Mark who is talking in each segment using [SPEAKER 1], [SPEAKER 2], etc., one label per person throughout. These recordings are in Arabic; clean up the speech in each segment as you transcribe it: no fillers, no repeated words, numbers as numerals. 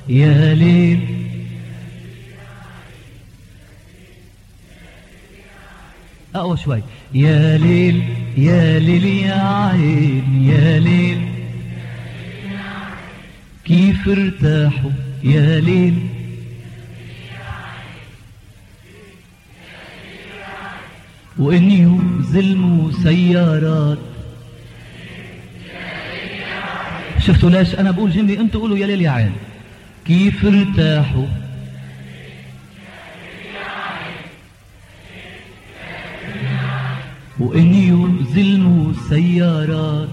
[SPEAKER 1] يا ليل أقوى شوي. يا ليل يا ليل يا عين يا ليل كيف ارتاحوا يا ليل وإن يزلموا سيارات. شفتوا ليش أنا بقول جملة أنتوا قولوا يا ليل يا عين. كيف ارتاحوا وإن يزلموا سيارات.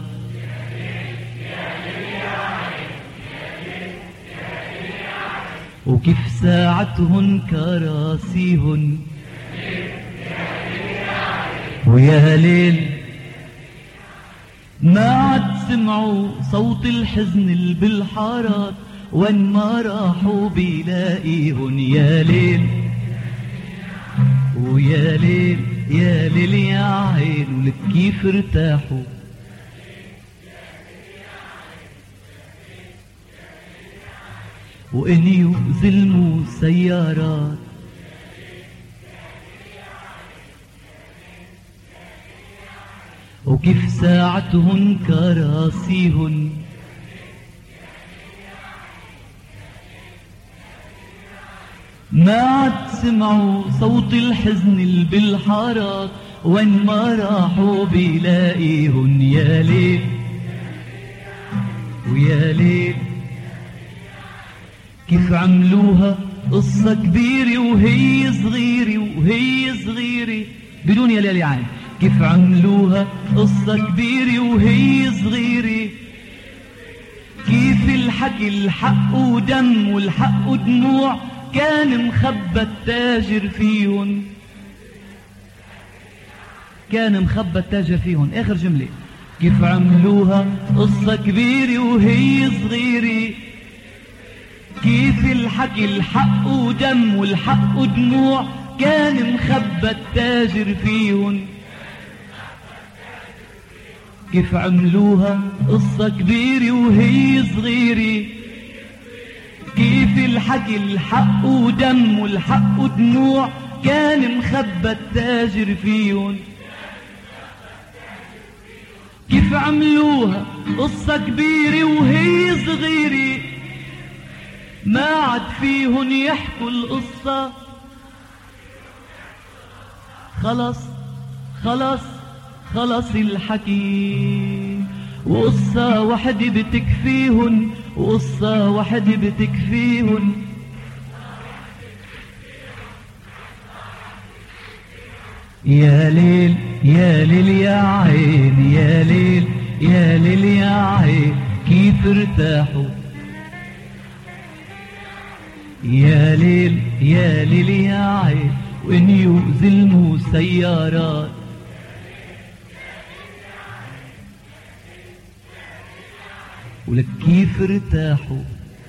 [SPEAKER 1] وكيف ساعتهن كراسيهن ويا ليل ما عد سمعوا صوت الحزن بالحارات وين ما راحوا بيلاقيهن. يا ليل ويا ليل يا ليل يا عين ولك كيف ارتاحوا وإن يزلموا سيارات. وكيف ساعتهن كراسيهن ما عد سمعوا صوت الحزن بالحارات وين ما راحوا بيلاقيهن. يا ليل ويا ليل كيف عملوها قصة كبيرة وهي صغيرة وهي صغيرة بدون يا ليل يا عين. كيف عملوها قصة كبيرة وهي صغيرة. كيف الحكي الحق ودم والحق ودموع كان مخبى التاجر فيهن. كان مخبى التاجر فيهن. آخر جملة. كيف عملوها قصة كبيرة وهي صغيرة. كيف الحكي الحق ودم والحق ودموع كان مخبى التاجر فيهن. كيف عملوها قصة كبيرة وهي صغيرة. كيف الحكي الحق ودم والحق ودموع كان مخبى التاجر فيهن. كيف عملوها قصة كبيرة وهي صغيرة ما عاد فيهن يحكوا القصة. خلص خلص خلص الحكي وقصة وحدة بتكفيهن وقصة وحدة بتكفيهن. يا ليل يا ليل يا عين يا ليل يا ليل يا عين كيف ارتاحوا. يا ليل يا ليل يا عين وإن يزلموا سيارات. ولك كيف ارتاحوا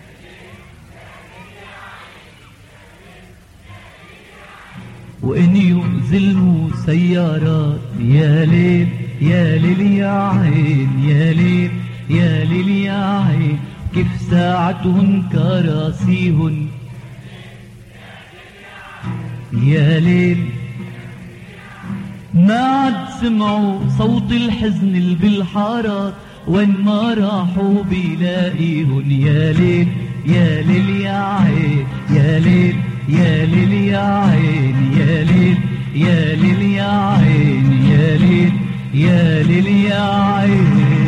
[SPEAKER 1] وإن يزلموا سيارات. يا ليل يا ليل يا عين يا ليل يا ليل يا عين كيف ساعتهن كراسيهن. يا ليل ما عد سمعوا صوت الحزن بالحارات وين ما راحوا بيلاقيهن. يا ليل يا ليل يا عين يا ليل يا ليل يا عين يا ليل يا ليل يا عين يا ليل يا ليل يا عين.